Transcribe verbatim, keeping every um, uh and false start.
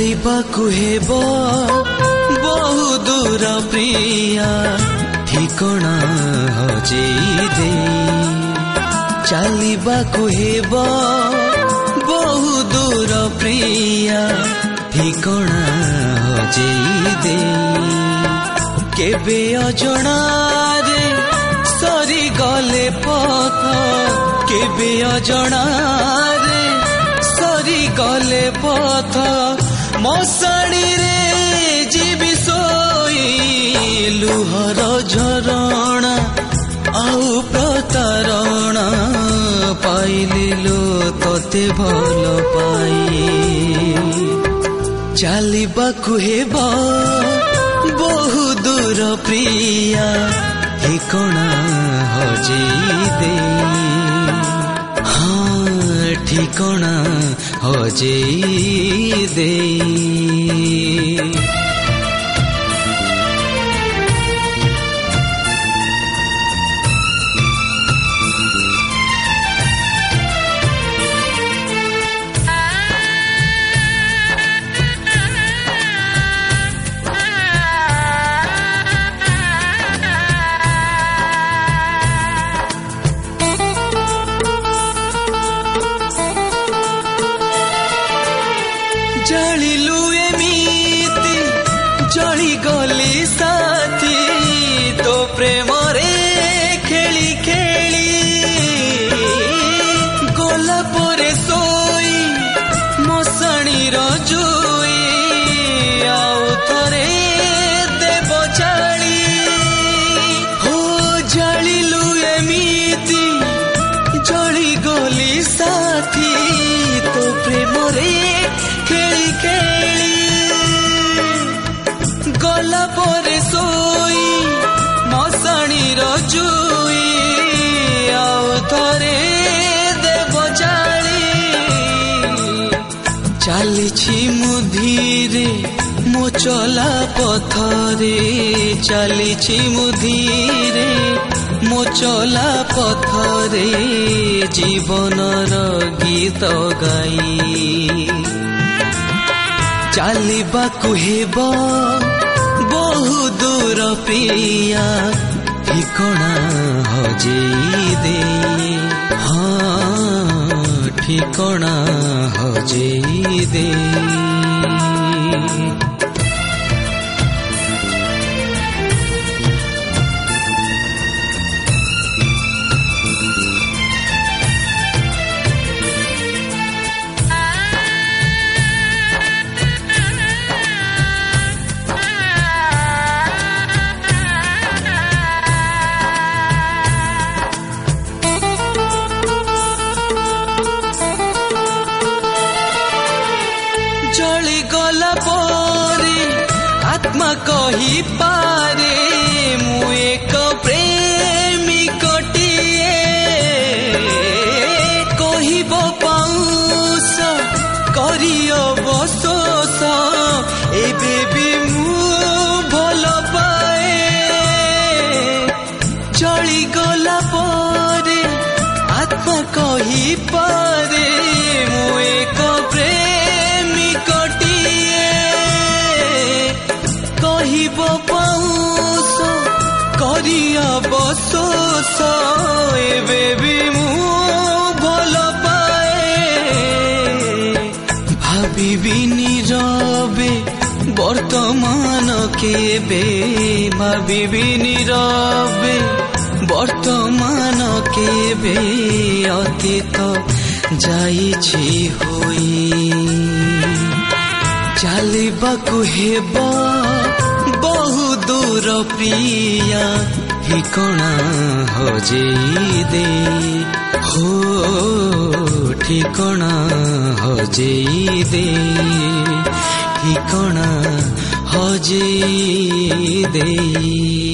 ଚାଲିବାକୁ ହେବ ବହୁ ଦୂର ପ୍ରିୟା ଠିକଣା ହଜେଇ ଦେଇ ଚାଲିବାକୁ ହେବ ବହୁ ଦୂର ପ୍ରିୟା ଠିକଣା ହଜେଇ ଦେଇ କେବେ ଅଜଣାରେ ସରିଗଲେ ପଥ କେବେ ଅଜଣାରେ ସରିଗଲେ ପଥ ମଶାଣିରେ ଯିବି ଶୋଇ ଲୁହର ଝରଣା ଆଉ ପ୍ରତାରଣା ପାଇଲି ଲୋ ତତେ ଭଲ ପାଇ ଚାଲିବାକୁ ହେବ ବହୁ ଦୂର ପ୍ରିୟା ଠିକଣା ହଜେଇ ଦେଇ ହଁ ଠିକଣା ହଜେଇ ଦେଇ ଜଳିଲୁ ଏମିତି ଜଳିଗଲି ସାଥୀ ତୋ ପ୍ରେମରେ ଖେଳି ଖେଳି ଗଲା ପରେ ଶୋଇ ମଶାଣିର ଜୁଇ ଆଉ ଥରେ ଦେବ ଜାଳି ହୋ ଜଳିଲୁ ଏମିତି ଜଳିଗଲି ସାଥୀ ତୋ ପ୍ରେମରେ ଖେଳି ଖେଳି ଗଲା ପରେ ଶୋଇ ମଶାଣିର ଜୁଇ ଆଉ ଥରେ ଦେବ ଜାଳି ଚାଲିଛି ମୁଁ ଧୀରେ ମୋ ଚଲା ପଥରେ ଚାଲିଛି ମୁଁ ଧୀରେ ମୋ ଚଲା ପଥରେ ଜୀବନର ଗୀତ ଗାଇ ଚାଲିବାକୁ ହେବ ବହୁ ଦୂର ପ୍ରିୟା ଠିକଣା ହଜେଇ ଦେଇ ହଁ ଠିକଣା ହଜେଇ ଦେଇ ଜଳିଗଲା ପରେ ଆତ୍ମା କହିପାରେ ମୁଁ ଏକ ପ୍ରେମିକଟିଏ କହିବ ପାଉଁଶ କରିବ ଶୋଷ ଏବେ ବି ମୁଁ ଭଲ ପାଏ ଜଳିଗଲା ପରେ ଆତ୍ମା କହିପାରେ ମୁଁ ଏକ କହିବ ପାଉଁଶ କରିବ ଶୋଷ ଏବେ ବି ମୁଁ ଭଲ ପାଏ ଭାବିବି নীরবে ବର୍ତ୍ତମାନ କେବେ ଭାବିବି নীরবে ବର୍ତ୍ତମାନ କେବେ ଅତୀତ ଯାଇଛି ହୋଇ ଚାଲିବାକୁ ହେବ ବହୁ ଦୂର ପ୍ରିୟା ଠିକଣା ହଜେଇ ଦେଇ ହୋ ଠିକଣା ହଜେଇ ଦେଇ ଠିକଣା ହଜେଇ ଦେଇ